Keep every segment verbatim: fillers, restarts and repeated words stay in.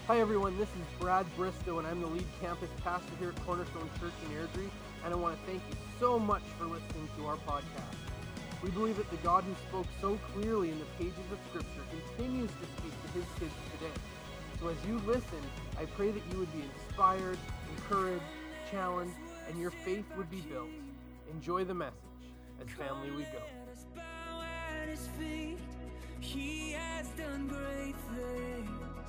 Hi everyone, this is Brad Bristow and I'm the lead campus pastor here at Cornerstone Church in Airdrie, and I want to thank you so much for listening to our podcast. We believe that the God who spoke so clearly in the pages of Scripture continues to speak to his kids today. So as you listen, I pray that you would be inspired, encouraged, challenged, and your faith would be built. Enjoy the message as family we go. He has done great things.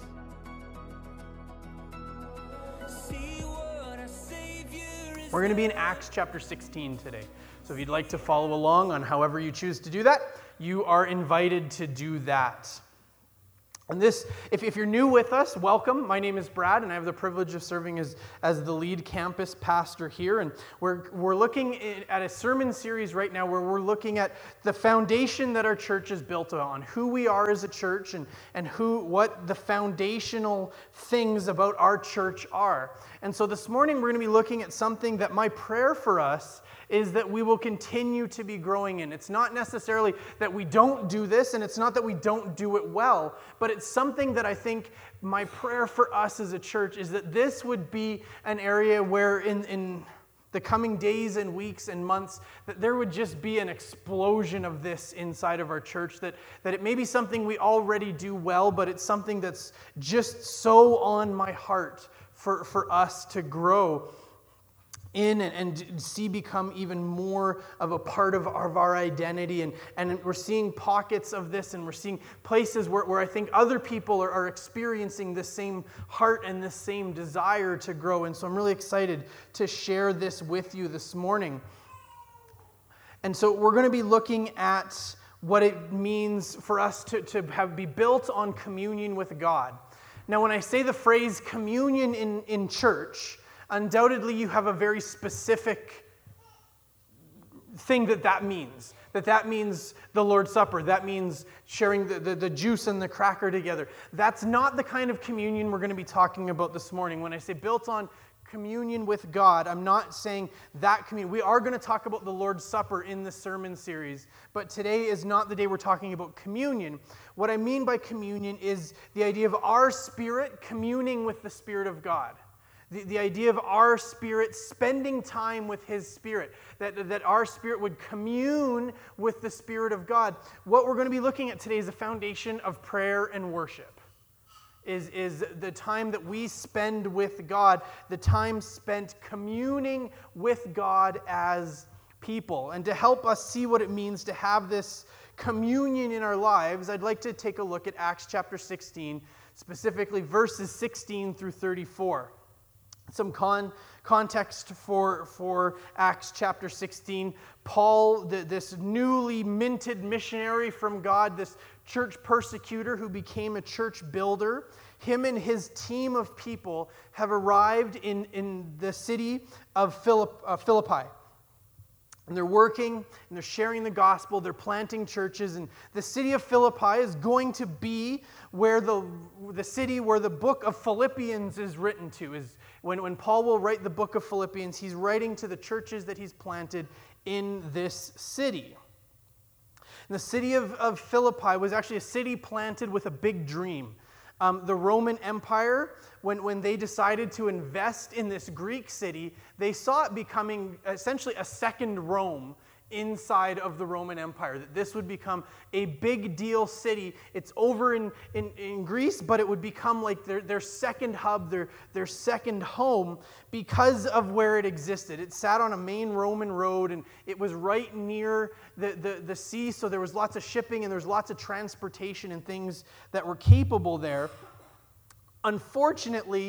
We're going to be in Acts chapter sixteen today. So if you'd like to follow along on however you choose to do that, you are invited to do that. And this, if, if you're new with us, welcome. My name is Brad, and I have the privilege of serving as, as the lead campus pastor here. And we're, we're looking at a sermon series right now where we're looking at the foundation that our church is built on, who we are as a church, and, and who what the foundational things about our church are. And so this morning we're going to be looking at something that my prayer for us is that we will continue to be growing in. It's not necessarily that we don't do this, and it's not that we don't do it well, but it's something that I think my prayer for us as a church is that this would be an area where in, in the coming days and weeks and months, that there would just be an explosion of this inside of our church, that, that it may be something we already do well, but it's something that's just so on my heart for, for us to grow in and, and see become even more of a part of our, of our identity. And, and we're seeing pockets of this, and we're seeing places where, where I think other people are, are experiencing the same heart and the same desire to grow. And so I'm really excited to share this with you this morning. And so we're going to be looking at what it means for us to, to have be built on communion with God. Now, when I say the phrase communion in, in church, undoubtedly, you have a very specific thing that that means. That that means the Lord's Supper. That means sharing the, the, the juice and the cracker together. That's not the kind of communion we're going to be talking about this morning. When I say built on communion with God, I'm not saying that communion. We are going to talk about the Lord's Supper in the sermon series, but today is not the day we're talking about communion. What I mean by communion is the idea of our spirit communing with the Spirit of God. The, the idea of our spirit spending time with His Spirit, that, that our spirit would commune with the Spirit of God. What we're going to be looking at today is the foundation of prayer and worship, is, is the time that we spend with God, the time spent communing with God as people. And to help us see what it means to have this communion in our lives, I'd like to take a look at Acts chapter sixteen, specifically verses sixteen through thirty-four. Some con, context for, for Acts chapter sixteen. Paul, the, this newly minted missionary from God, this church persecutor who became a church builder, him and his team of people have arrived in, in the city of Philipp, uh, Philippi. And they're working, and they're sharing the gospel, they're planting churches, and the city of Philippi is going to be where the, the city where the book of Philippians is written to. Is when, when Paul will write the book of Philippians, he's writing to the churches that he's planted in this city. And the city of, of Philippi was actually a city planted with a big dream. Um, the Roman Empire, when, when they decided to invest in this Greek city, they saw it becoming essentially a second Rome inside of the Roman Empire, that this would become a big deal city. It's over in, in, in Greece, but it would become like their, their second hub, their, their second home, because of where it existed. It sat on a main Roman road, and it was right near the, the, the sea, so there was lots of shipping, and there was lots of transportation and things that were capable there. Unfortunately,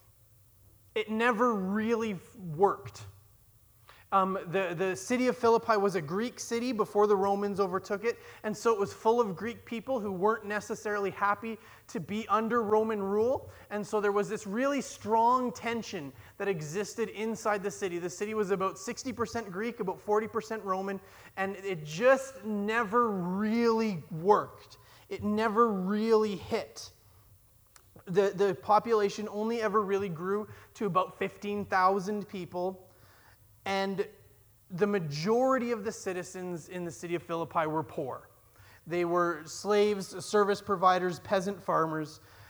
it never really worked. Um, the, the city of Philippi was a Greek city before the Romans overtook it, and so it was full of Greek people who weren't necessarily happy to be under Roman rule, and so there was this really strong tension that existed inside the city. The city was about sixty percent Greek, about forty percent Roman, and it just never really worked. It never really hit. The, the population only ever really grew to about fifteen thousand people. And the majority of the citizens in the city of Philippi were poor. They were slaves, service providers, peasant farmers.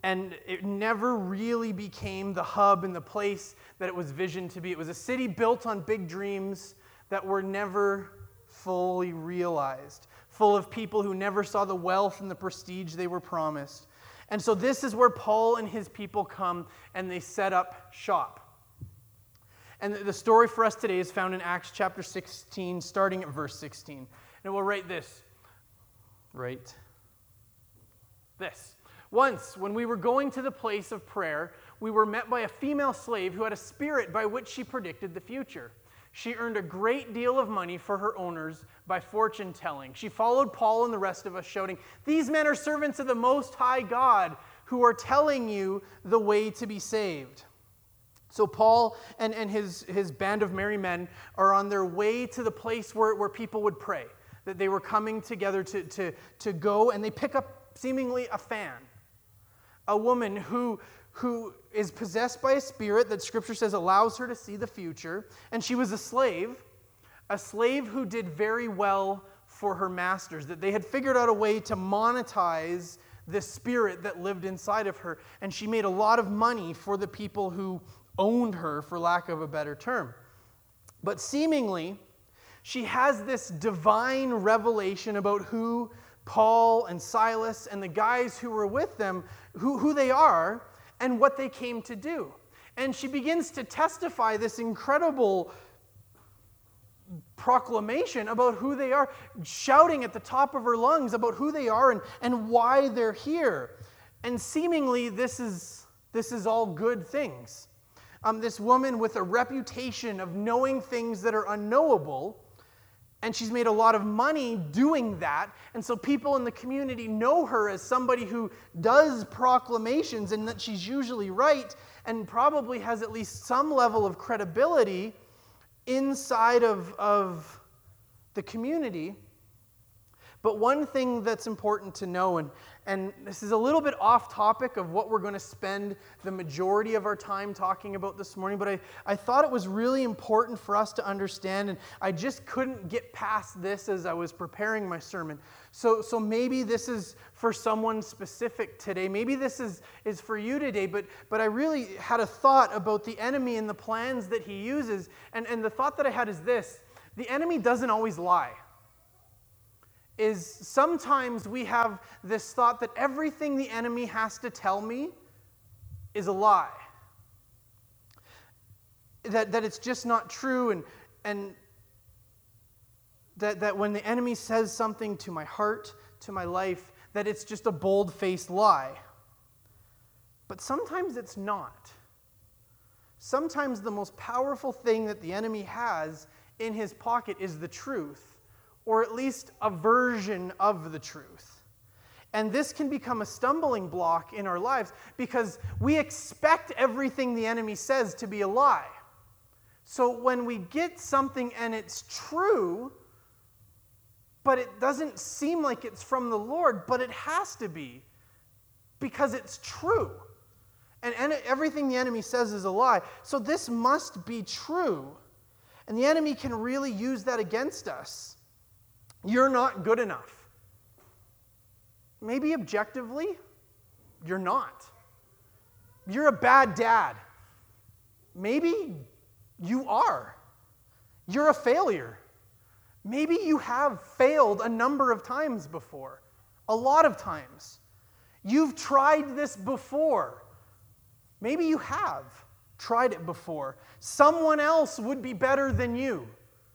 and it never really became the hub and the place that it was visioned to be. It was a city built on big dreams that were never fully realized, full of people who never saw the wealth and the prestige they were promised. And so this is where Paul and his people come, and they set up shop. And the story for us today is found in Acts chapter sixteen, starting at verse sixteen. And we'll write this. Write this. Once, when we were going to the place of prayer, we were met by a female slave who had a spirit by which she predicted the future. She earned a great deal of money for her owners by fortune telling. She followed Paul and the rest of us, shouting, "These men are servants of the Most High God, who are telling you the way to be saved." So Paul and, and his, his band of merry men are on their way to the place where, where people would pray, that they were coming together to, to, to go, and they pick up seemingly a fan, a woman who, who is possessed by a spirit that Scripture says allows her to see the future, and she was a slave, a slave who did very well for her masters, that they had figured out a way to monetize the spirit that lived inside of her, and she made a lot of money for the people who owned her, for lack of a better term. But seemingly, she has this divine revelation about who Paul and Silas and the guys who were with them, who, who they are and what they came to do. And she begins to testify this incredible proclamation about who they are, shouting at the top of her lungs about who they are and, and why they're here. And seemingly this is, this is all good things. Um, this woman with a reputation of knowing things that are unknowable, and she's made a lot of money doing that, and so people in the community know her as somebody who does proclamations, and that she's usually right, and probably has at least some level of credibility inside of, of the community. But one thing that's important to know, and, and this is a little bit off topic of what we're going to spend the majority of our time talking about this morning, but I, I thought it was really important for us to understand, and I just couldn't get past this as I was preparing my sermon. So, so maybe this is for someone specific today. Maybe this is, is for you today, but, but I really had a thought about the enemy and the plans that he uses, and, and the thought that I had is this: the enemy doesn't always lie. Is sometimes we have this thought that everything the enemy has to tell me is a lie. That, that it's just not true, and, and that, that when the enemy says something to my heart, to my life, that it's just a bold-faced lie. But sometimes it's not. Sometimes the most powerful thing that the enemy has in his pocket is the truth, or at least a version of the truth. And this can become a stumbling block in our lives because we expect everything the enemy says to be a lie. So when we get something and it's true, but it doesn't seem like it's from the Lord, but it has to be because it's true. And, and everything the enemy says is a lie. So this must be true. And the enemy can really use that against us. You're not good enough. Maybe objectively, you're not. You're a bad dad. Maybe you are. You're a failure. Maybe you have failed a number of times before. A lot of times. You've tried this before. Maybe you have tried it before. Someone else would be better than you.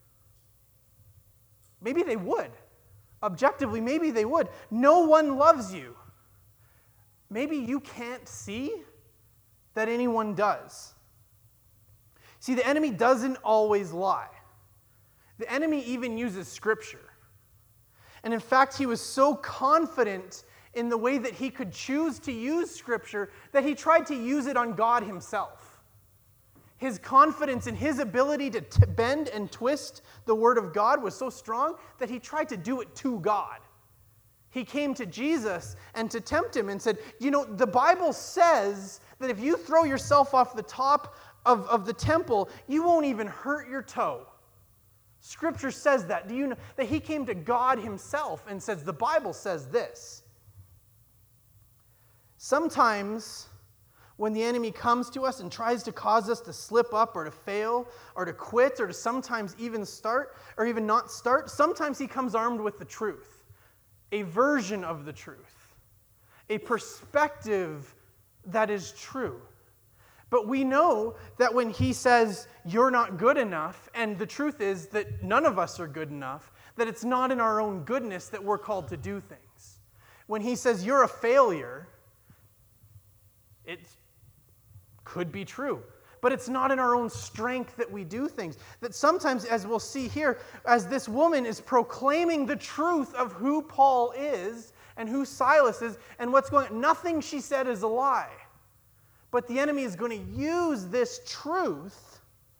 Maybe they would. Objectively, maybe they would. No one loves you. Maybe you can't see that anyone does. See, the enemy doesn't always lie. The enemy even uses Scripture. And in fact, he was so confident in the way that he could choose to use Scripture that he tried to use it on God himself. His confidence in his ability to t- bend and twist the Word of God was so strong that he tried to do it to God. He came to Jesus and to tempt him and said, you know, the Bible says that if you throw yourself off the top of, of the temple, you won't even hurt your toe. Scripture says that. Do you know that he came to God himself and says, the Bible says this? Sometimes when the enemy comes to us and tries to cause us to slip up or to fail or to quit or to sometimes even start or even not start, sometimes he comes armed with the truth, a version of the truth, a perspective that is true. But we know that when he says, you're not good enough, and the truth is that none of us are good enough, that it's not in our own goodness that we're called to do things. When he says, you're a failure, it could be true. But it's not in our own strength that we do things. That sometimes, as we'll see here, as this woman is proclaiming the truth of who Paul is and who Silas is and what's going on, nothing she said is a lie. But the enemy is going to use this truth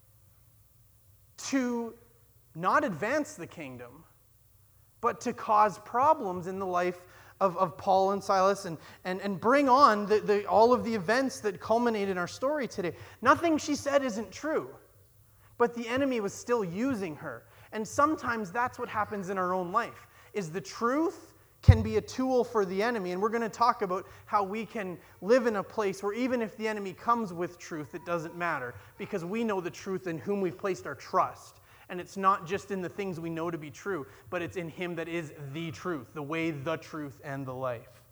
to not advance the kingdom, but to cause problems in the life of, of Paul and Silas and, and, and bring on the, the, all of the events that culminate in our story today. Nothing she said isn't true, but the enemy was still using her. And sometimes that's what happens in our own life, is the truth can be a tool for the enemy. And we're going to talk about how we can live in a place where even if the enemy comes with truth, it doesn't matter, because we know the truth in whom we've placed our trust. And it's not just in the things we know to be true, but it's in him that is the truth, the way, the truth, and the life.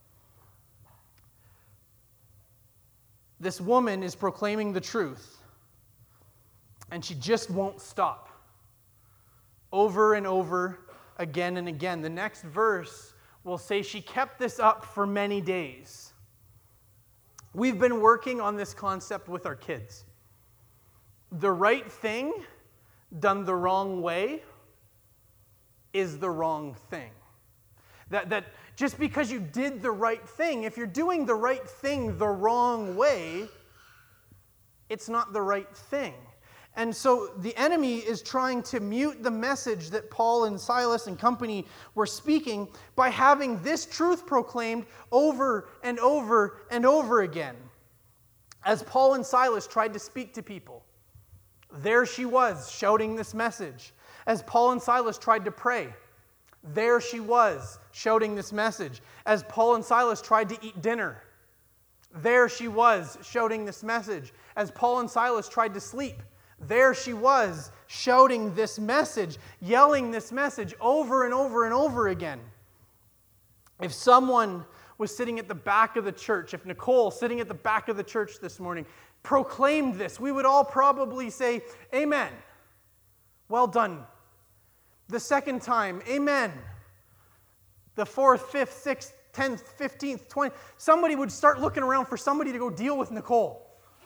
This woman is proclaiming the truth, and she just won't stop. Over and over, again and again. The next verse will say she kept this up for many days. We've been working on this concept with our kids. The right thing done the wrong way is the wrong thing. That, that just because you did the right thing, if you're doing the right thing the wrong way, it's not the right thing. And so the enemy is trying to mute the message that Paul and Silas and company were speaking by having this truth proclaimed over and over and over again. As Paul and Silas tried to speak to people, there she was shouting this message. As Paul and Silas tried to pray, there she was shouting this message. As Paul and Silas tried to eat dinner, there she was shouting this message. As Paul and Silas tried to sleep, there she was shouting this message, yelling this message over and over and over again. If someone was sitting at the back of the church, if Nicole, sitting at the back of the church this morning, proclaimed this, we would all probably say, amen. Well done. The second time, amen. The fourth, fifth, sixth, tenth, fifteenth, twentieth, somebody would start looking around for somebody to go deal with Nicole.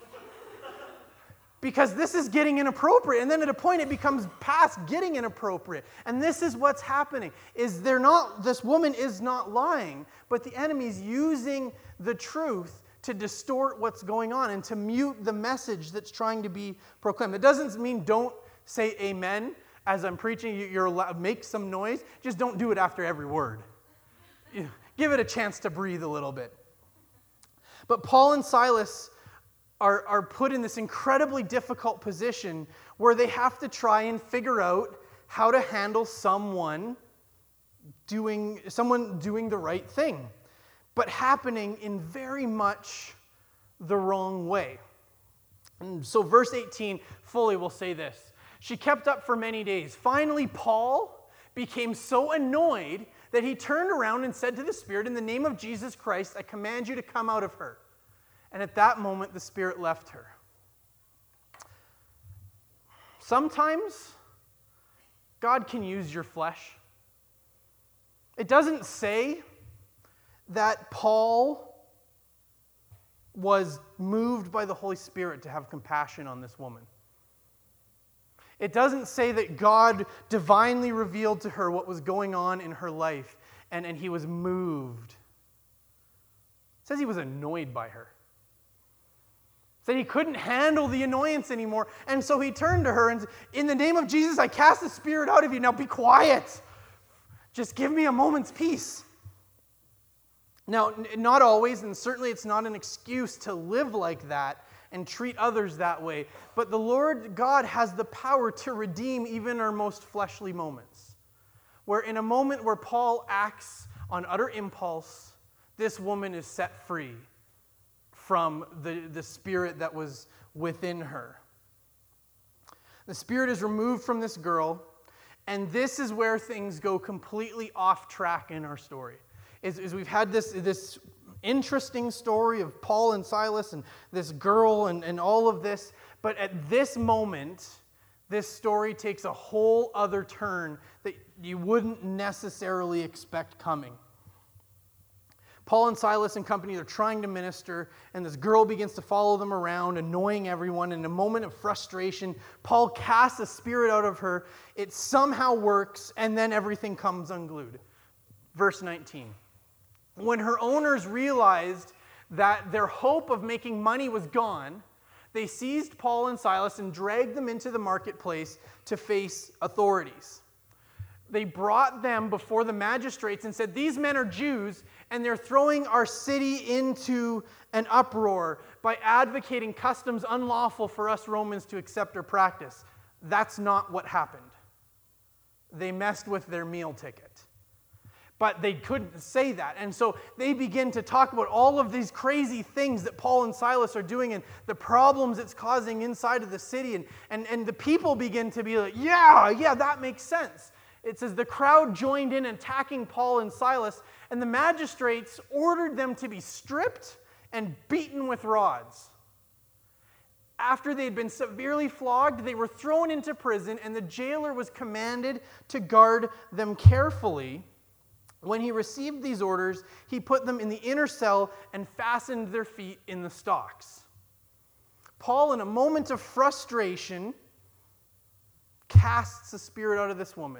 Because this is getting inappropriate, and then at a point it becomes past getting inappropriate. And this is what's happening, is they're not, this woman is not lying, but the enemy's using the truth to distort what's going on and to mute the message that's trying to be proclaimed. It doesn't mean don't say amen as I'm preaching. You're allowed, make some noise. Just don't do it after every word. Give it a chance to breathe a little bit. But Paul and Silas Are, are put in this incredibly difficult position where they have to try and figure out how to handle someone doing, someone doing the right thing, but happening in very much the wrong way. And so verse eighteen fully will say this. She kept up for many days. Finally, Paul became so annoyed that he turned around and said to the Spirit, in the name of Jesus Christ, I command you to come out of her. And at that moment, the Spirit left her. Sometimes, God can use your flesh. It doesn't say that Paul was moved by the Holy Spirit to have compassion on this woman. It doesn't say that God divinely revealed to her what was going on in her life, and, and he was moved. It says he was annoyed by her. That he couldn't handle the annoyance anymore. And so he turned to her and said, in the name of Jesus, I cast the spirit out of you. Now be quiet. Just give me a moment's peace. Now, not always, and certainly it's not an excuse to live like that and treat others that way. But the Lord God has the power to redeem even our most fleshly moments. Where in a moment where Paul acts on utter impulse, this woman is set free from the, the spirit that was within her. The spirit is removed from this girl, and this is where things go completely off track in our story. Is, is we've had this, this interesting story of Paul and Silas and this girl and, and all of this, but at this moment, this story takes a whole other turn that you wouldn't necessarily expect coming. Paul and Silas and company, they're trying to minister, and this girl begins to follow them around, annoying everyone. In a moment of frustration, Paul casts a spirit out of her. It somehow works, and then everything comes unglued. Verse nineteen. When her owners realized that their hope of making money was gone, they seized Paul and Silas and dragged them into the marketplace to face authorities. They brought them before the magistrates and said, "These men are Jews, and they're throwing our city into an uproar by advocating customs unlawful for us Romans to accept or practice." That's not what happened. They messed with their meal ticket. But they couldn't say that. And so they begin to talk about all of these crazy things that Paul and Silas are doing and the problems it's causing inside of the city. And, and, and the people begin to be like, yeah, yeah, that makes sense. It says the crowd joined in attacking Paul and Silas, and the magistrates ordered them to be stripped and beaten with rods. After they had been severely flogged, they were thrown into prison, and the jailer was commanded to guard them carefully. When he received these orders, he put them in the inner cell and fastened their feet in the stocks. Paul, in a moment of frustration, casts the spirit out of this woman.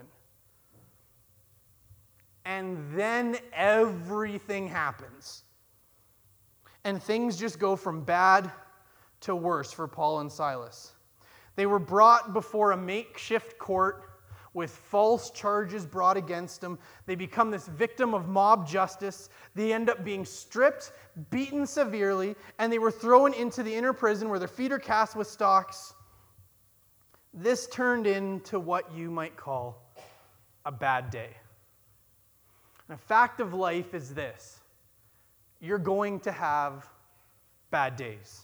And then everything happens. And things just go from bad to worse for Paul and Silas. They were brought before a makeshift court with false charges brought against them. They become this victim of mob justice. They end up being stripped, beaten severely, and they were thrown into the inner prison where their feet are cast with stocks. This turned into what you might call a bad day. And a fact of life is this: you're going to have bad days.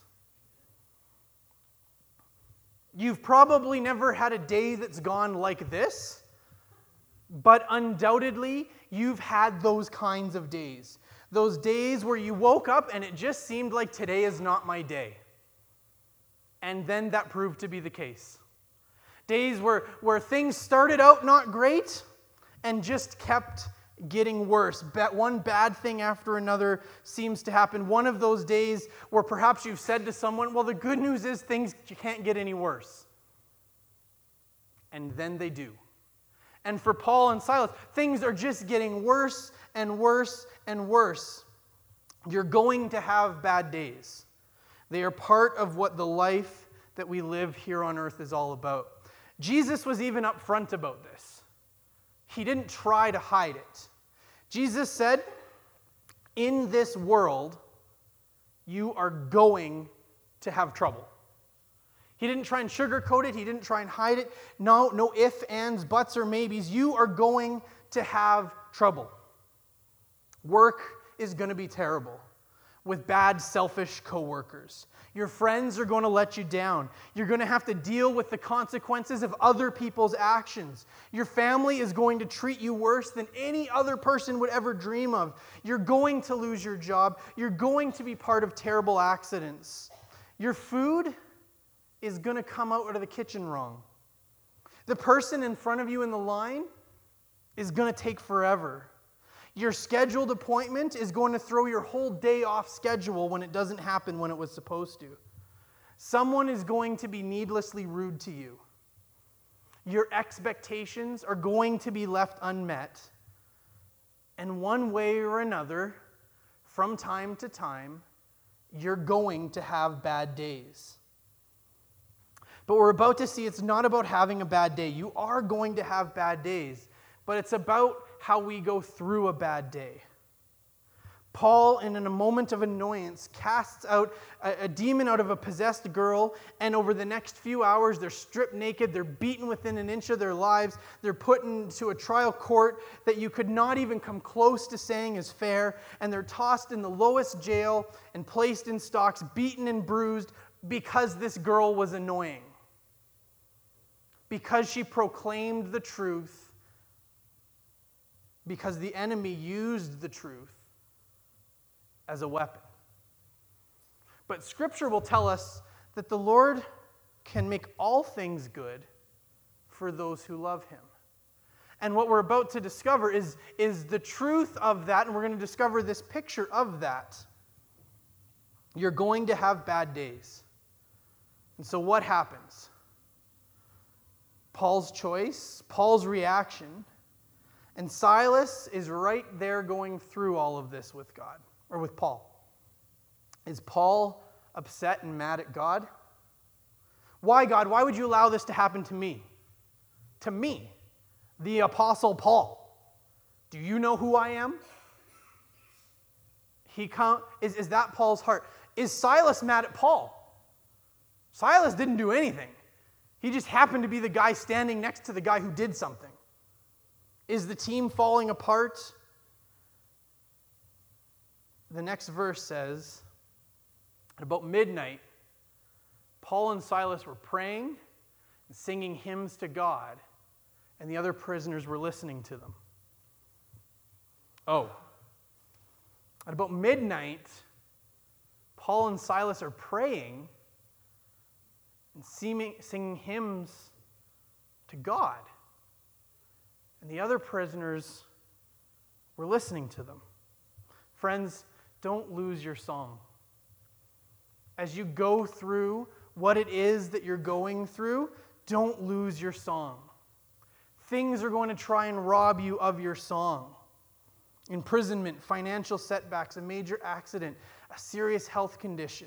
You've probably never had a day that's gone like this, but undoubtedly you've had those kinds of days. Those days where you woke up and it just seemed like today is not my day. And then that proved to be the case. Days where, where things started out not great and just kept getting worse. One bad thing after another seems to happen. One of those days where perhaps you've said to someone, well, the good news is things can't get any worse. And then they do. And for Paul and Silas, things are just getting worse and worse and worse. You're going to have bad days. They are part of what the life that we live here on earth is all about. Jesus was even upfront about this. He didn't try to hide it. Jesus said, in this world, you are going to have trouble. He didn't try and sugarcoat it. He didn't try and hide it. No, no ifs, ands, buts, or maybes. You are going to have trouble. Work is going to be terrible with bad, selfish coworkers. Your friends are going to let you down. You're going to have to deal with the consequences of other people's actions. Your family is going to treat you worse than any other person would ever dream of. You're going to lose your job. You're going to be part of terrible accidents. Your food is going to come out of the kitchen wrong. The person in front of you in the line is going to take forever. Your scheduled appointment is going to throw your whole day off schedule when it doesn't happen when it was supposed to. Someone is going to be needlessly rude to you. Your expectations are going to be left unmet. And one way or another, from time to time, you're going to have bad days. But we're about to see it's not about having a bad day. You are going to have bad days, but it's about how we go through a bad day. Paul, in a moment of annoyance, casts out a, a demon out of a possessed girl, and over the next few hours, they're stripped naked, they're beaten within an inch of their lives, they're put into a trial court that you could not even come close to saying is fair, and they're tossed in the lowest jail and placed in stocks, beaten and bruised, because this girl was annoying. Because she proclaimed the truth, because the enemy used the truth as a weapon. But Scripture will tell us that the Lord can make all things good for those who love Him. And what we're about to discover is, is the truth of that, and we're going to discover this picture of that. You're going to have bad days. And so what happens? Paul's choice, Paul's reaction, and Silas is right there going through all of this with God. Or with Paul. Is Paul upset and mad at God? Why, God? Why would you allow this to happen to me? To me, the Apostle Paul. Do you know who I am? He come, is, is that Paul's heart? Is Silas mad at Paul? Silas didn't do anything. He just happened to be the guy standing next to the guy who did something. Is the team falling apart? The next verse says, at about midnight, Paul and Silas were praying and singing hymns to God, and the other prisoners were listening to them. Oh, at about midnight, Paul and Silas are praying and singing hymns to God, and the other prisoners were listening to them. Friends, don't lose your song. As you go through what it is that you're going through, don't lose your song. Things are going to try and rob you of your song. Imprisonment, financial setbacks, a major accident, a serious health condition.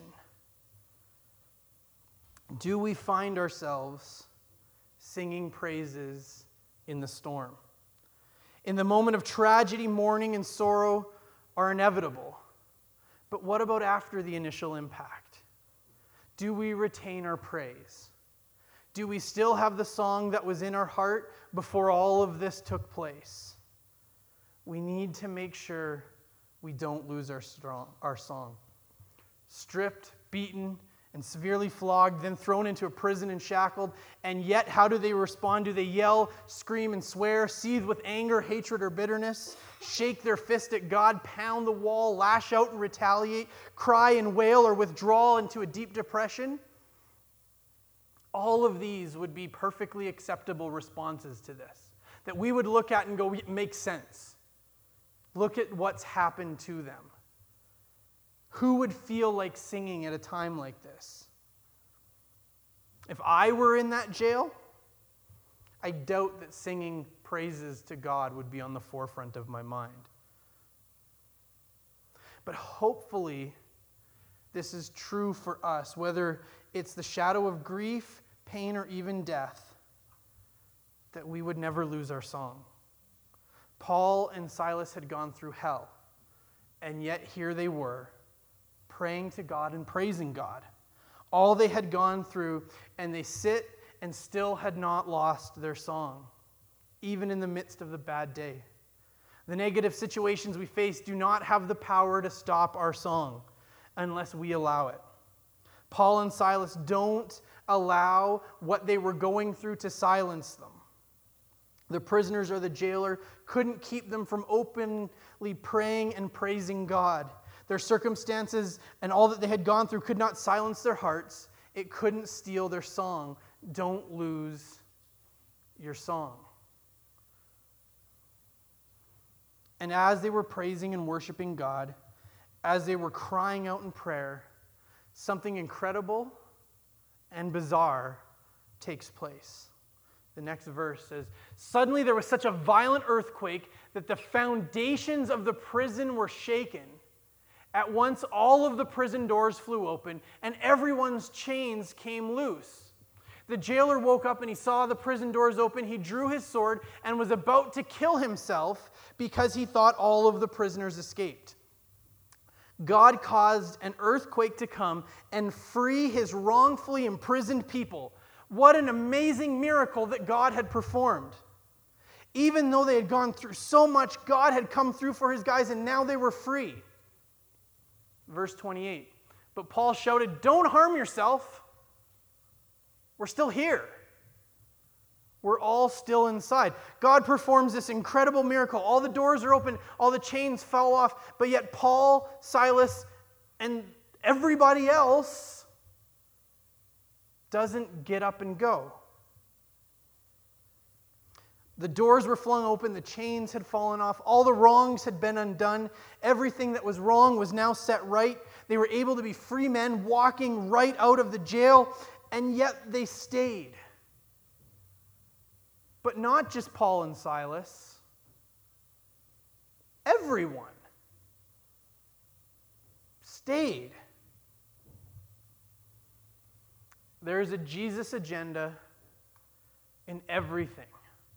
Do we find ourselves singing praises in the storm? In the moment of tragedy, mourning, and sorrow are inevitable. But what about after the initial impact? Do we retain our praise? Do we still have the song that was in our heart before all of this took place? We need to make sure we don't lose our, strong, our song. Stripped, beaten, and severely flogged, then thrown into a prison and shackled. And yet, how do they respond? Do they yell, scream, and swear, seethe with anger, hatred, or bitterness, shake their fist at God, pound the wall, lash out and retaliate, cry and wail, or withdraw into a deep depression? All of these would be perfectly acceptable responses to this, that we would look at and go, it makes sense. Look at what's happened to them. Who would feel like singing at a time like this? If I were in that jail, I doubt that singing praises to God would be on the forefront of my mind. But hopefully, this is true for us, whether it's the shadow of grief, pain, or even death, that we would never lose our song. Paul and Silas had gone through hell, and yet here they were, praying to God and praising God. All they had gone through, and they sit and still had not lost their song, even in the midst of the bad day. The negative situations we face do not have the power to stop our song unless we allow it. Paul and Silas don't allow what they were going through to silence them. The prisoners or the jailer couldn't keep them from openly praying and praising God. Their circumstances and all that they had gone through could not silence their hearts. It couldn't steal their song. Don't lose your song. And as they were praising and worshiping God, as they were crying out in prayer, something incredible and bizarre takes place. The next verse says, "Suddenly there was such a violent earthquake that the foundations of the prison were shaken. At once all of the prison doors flew open, and everyone's chains came loose. The jailer woke up and he saw the prison doors open. He drew his sword and was about to kill himself because he thought all of the prisoners escaped. God caused an earthquake to come and free his wrongfully imprisoned people. What an amazing miracle that God had performed. Even though they had gone through so much, God had come through for his guys, and now they were free. Verse twenty-eight. But Paul shouted, "Don't harm yourself. We're still here. We're all still inside." God performs this incredible miracle. All the doors are open, all the chains fell off, but yet Paul, Silas, and everybody else doesn't get up and go. The doors were flung open, the chains had fallen off, all the wrongs had been undone, everything that was wrong was now set right. They were able to be free men walking right out of the jail, and yet they stayed. But not just Paul and Silas. Everyone stayed. There is a Jesus agenda in everything.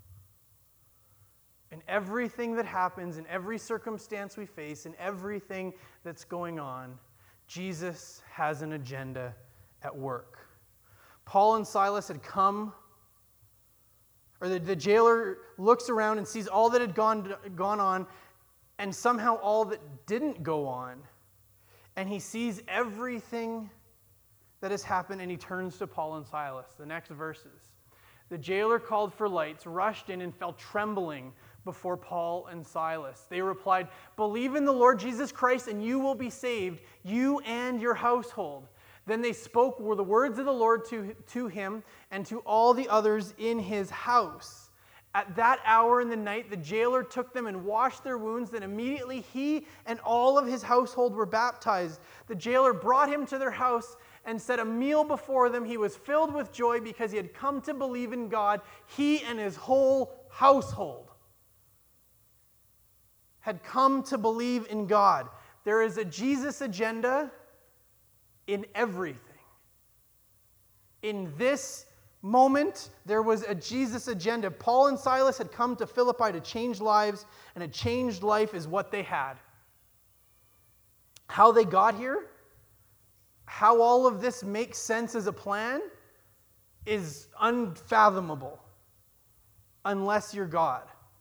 In everything that happens, in every circumstance we face, in everything that's going on, Jesus has an agenda at work. Paul and Silas had come, or the, the jailer looks around and sees all that had gone, gone on, and somehow all that didn't go on. And he sees everything that has happened, and he turns to Paul and Silas. The next verses. The jailer called for lights, rushed in, and fell trembling before Paul and Silas. They replied, "Believe in the Lord Jesus Christ, and you will be saved, you and your household." Then they spoke were the words of the Lord to, to him and to all the others in his house. At that hour in the night, the jailer took them and washed their wounds. Then immediately he and all of his household were baptized. The jailer brought him to their house and set a meal before them. He was filled with joy because he had come to believe in God, he and his whole household had come to believe in God. There is a Jesus agenda in everything. In this moment, there was a Jesus agenda. Paul and Silas had come to Philippi to change lives, and a changed life is what they had. How they got here, how all of this makes sense as a plan, is unfathomable unless you're God.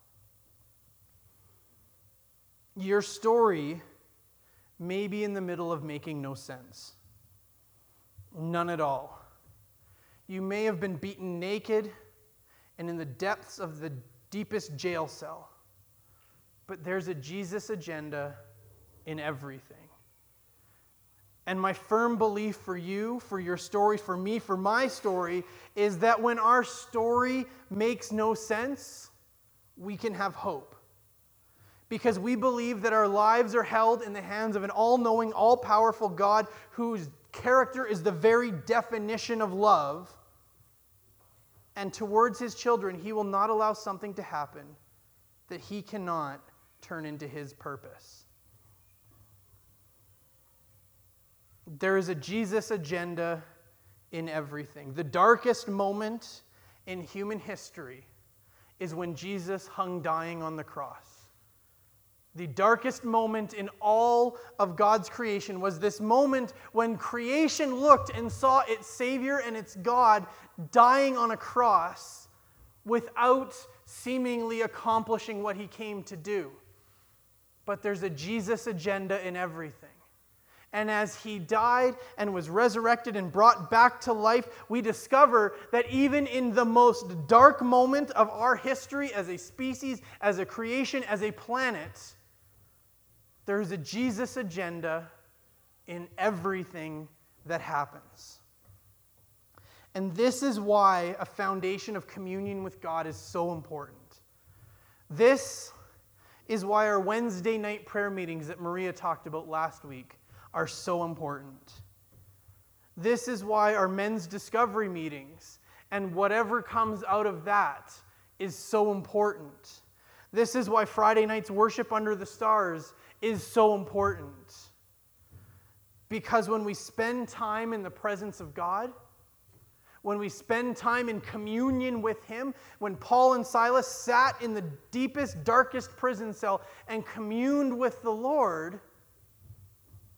Your story may be in the middle of making no sense. None at all. You may have been beaten naked and in the depths of the deepest jail cell. But there's a Jesus agenda in everything. And my firm belief for you, for your story, for me, for my story, is that when our story makes no sense, we can have hope. Because we believe that our lives are held in the hands of an all-knowing, all-powerful God whose character is the very definition of love. And towards his children, he will not allow something to happen that he cannot turn into his purpose. There is a Jesus agenda in everything. The darkest moment in human history is when Jesus hung dying on the cross. The darkest moment in all of God's creation was this moment when creation looked and saw its Savior and its God dying on a cross without seemingly accomplishing what he came to do. But there's a Jesus agenda in everything. And as he died and was resurrected and brought back to life, we discover that even in the most dark moment of our history as a species, as a creation, as a planet, there is a Jesus agenda in everything that happens. And this is why a foundation of communion with God is so important. This is why our Wednesday night prayer meetings that Maria talked about last week are so important. This is why our men's discovery meetings and whatever comes out of that is so important. This is why Friday night's worship under the stars is so important. Because when we spend time in the presence of God, when we spend time in communion with him, when Paul and Silas sat in the deepest, darkest prison cell and communed with the Lord,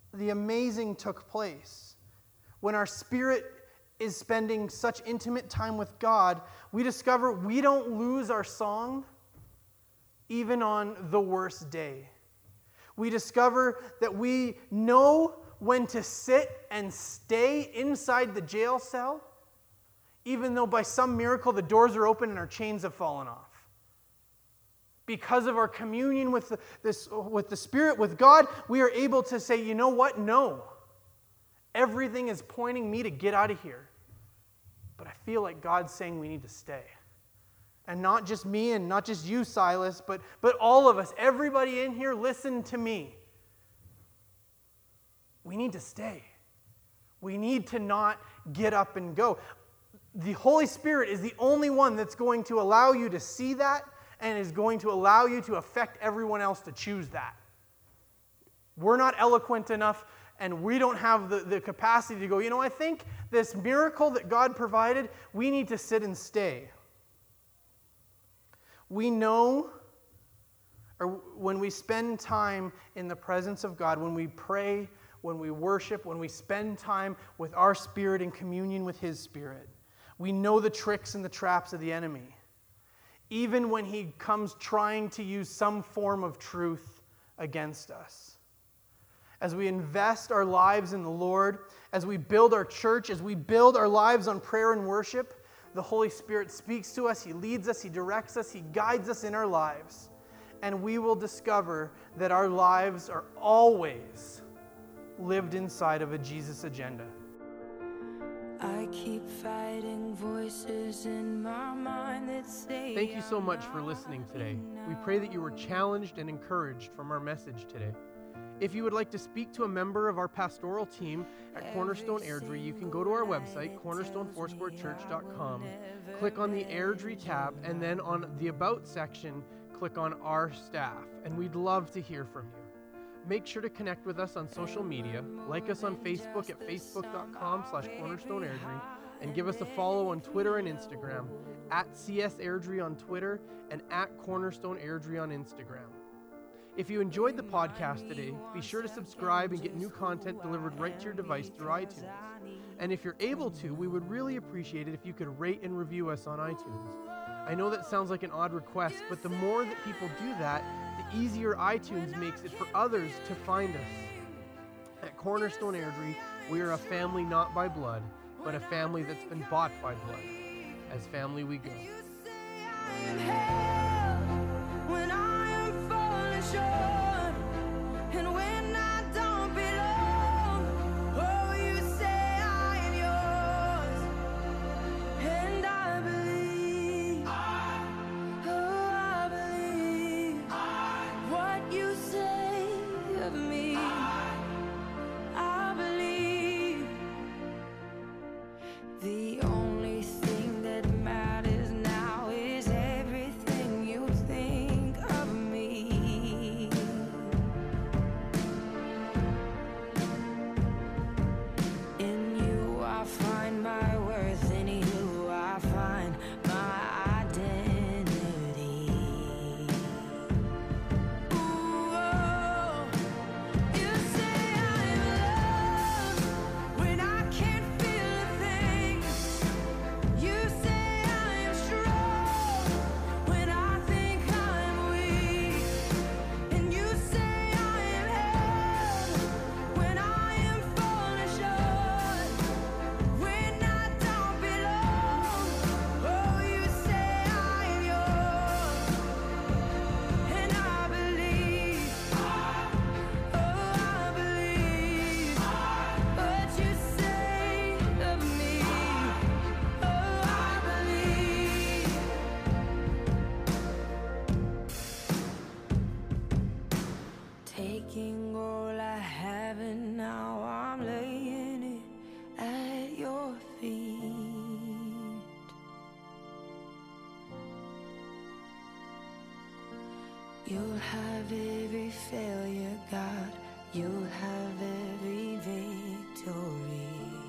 the amazing took place. When our spirit is spending such intimate time with God, we discover we don't lose our song even on the worst day. We discover that we know when to sit and stay inside the jail cell, even though by some miracle the doors are open and our chains have fallen off. Because of our communion with the, this, with the Spirit, with God, we are able to say, you know what? No. Everything is pointing me to get out of here. But I feel like God's saying we need to stay. And not just me and not just you, Silas, but, but all of us, everybody in here, listen to me. We need to stay. We need to not get up and go. The Holy Spirit is the only one that's going to allow you to see that and is going to allow you to affect everyone else to choose that. We're not eloquent enough, and we don't have the, the capacity to go, you know, I think this miracle that God provided, we need to sit and stay. We know, or when we spend time in the presence of God, when we pray, when we worship, when we spend time with our spirit in communion with His Spirit, we know the tricks and the traps of the enemy. Even when he comes trying to use some form of truth against us. As we invest our lives in the Lord, as we build our church, as we build our lives on prayer and worship, the Holy Spirit speaks to us, He leads us, He directs us, He guides us in our lives. And we will discover that our lives are always lived inside of a Jesus agenda. I keep fighting voices in my mind that say Thank you so much for listening today. We pray that you were challenged and encouraged from our message today. If you would like to speak to a member of our pastoral team at Cornerstone Airdrie, you can go to our website, cornerstone foursquare church dot com, click on the Airdrie tab, and then on the About section, click on Our Staff, and we'd love to hear from you. Make sure to connect with us on social media, like us on Facebook at facebook.com slash cornerstone airdrie, and give us a follow on Twitter and Instagram, at C S Airdrie on Twitter and at Cornerstone Airdrie on Instagram. If you enjoyed the podcast today, be sure to subscribe and get new content delivered right to your device through iTunes. And if you're able to, we would really appreciate it if you could rate and review us on iTunes. I know that sounds like an odd request, but the more that people do that, the easier iTunes makes it for others to find us. At Cornerstone Airdrie, we are a family not by blood, but a family that's been bought by blood. As family we go. when I am falling short, and when I don't belong, oh, you say I am yours, and I believe, oh, I believe what you say of me. I believe the only thing that matters now is everything you think of me. In you I find my worth, in you I find my identity. Ooh, oh, you say I'm loved when I can't feel a thing. You say I am strong when I think I'm weak, and you say I am held when I am falling short, when I don't belong. Oh, you say I am yours, and I believe, oh, I believe what you say of me. Oh, I believe. Taking all I have and now I'm laying it at your feet. You'll have every failure, God. You'll have every victory.